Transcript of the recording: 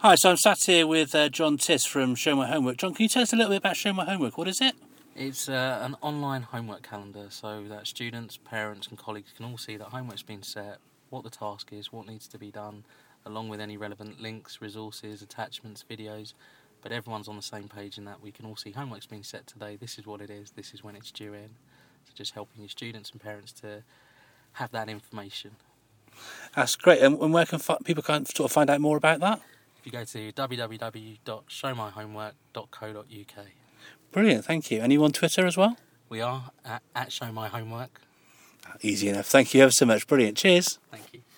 Hi, so I'm sat here with John Tiss from Show My Homework. John, can you tell us a little bit about Show My Homework? What is it? It's an online homework calendar so that students, parents and colleagues can all see that homework's been set, what the task is, what needs to be done, along with any relevant links, resources, attachments, videos. But everyone's on the same page in that we can all see homework's been set today, this is what it is, this is when it's due in. So just helping your students and parents to have that information. That's great. And where can people sort of find out more about that? If you go to www.showmyhomework.co.uk. Brilliant, thank you. And you on Twitter as well? We are at Show My Homework. Easy enough. Thank you ever so much. Brilliant. Cheers. Thank you.